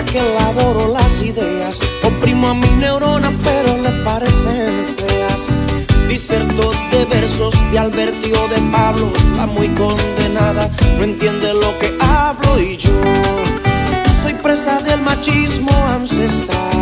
día que elaboro las ideas, oprimo a mis neuronas pero le parecen feas. Diserto de versos de Alberti o de Pablo, la muy condenada no entiende lo que hablo y yo soy presa del machismo ancestral.